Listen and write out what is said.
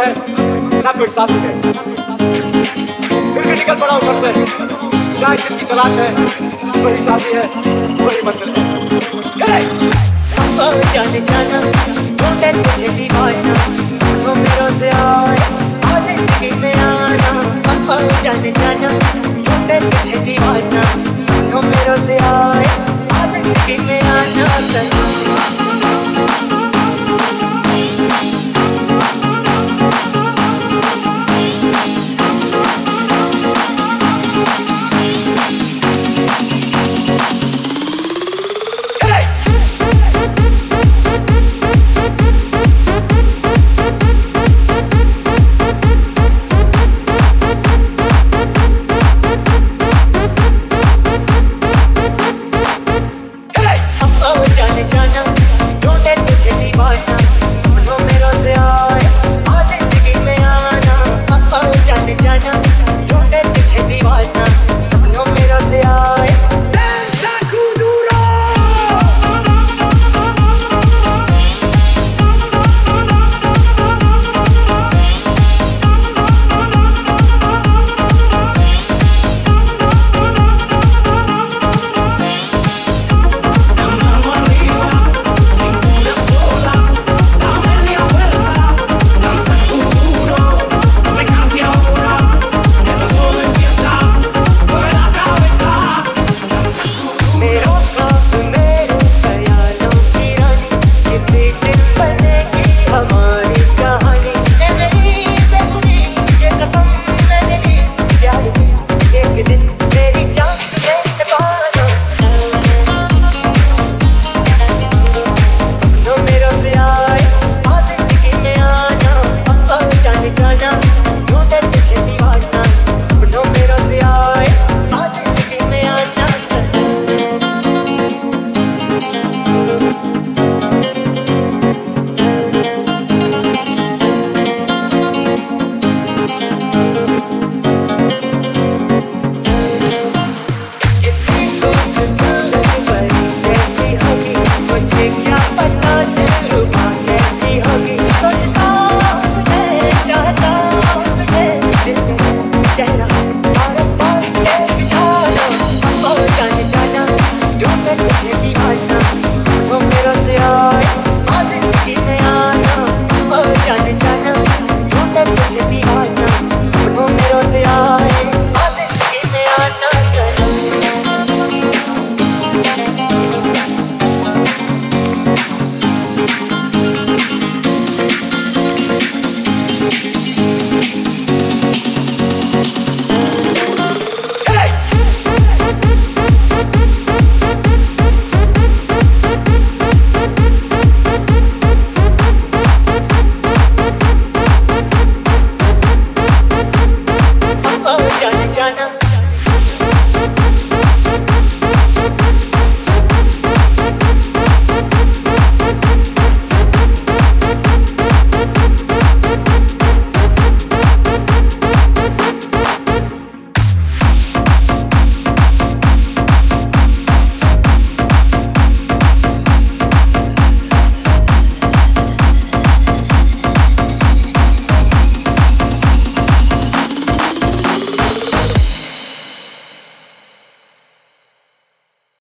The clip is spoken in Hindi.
है ना कोई साथी है, फिर भी निकल पड़ा ऊपर से। जहाँ जिसकी तलाश है वही साथी है, वही मंजिल है। जाने जाना ढूंढे तुझे दीवाना, सपनों में रोज आए आ जिंदगी में आना। जाने जाना ढूंढे तुझे दीवाना, सपनों में रोज आए आ जिंदगी में आना। जाने जाना ढूंढे तुझे दीवाना, सपनों में रोज आए आ जिंदगी में आना। जाने जाना ढूंढे तुझे दीवाना, सपनों में रोज आए। हमारे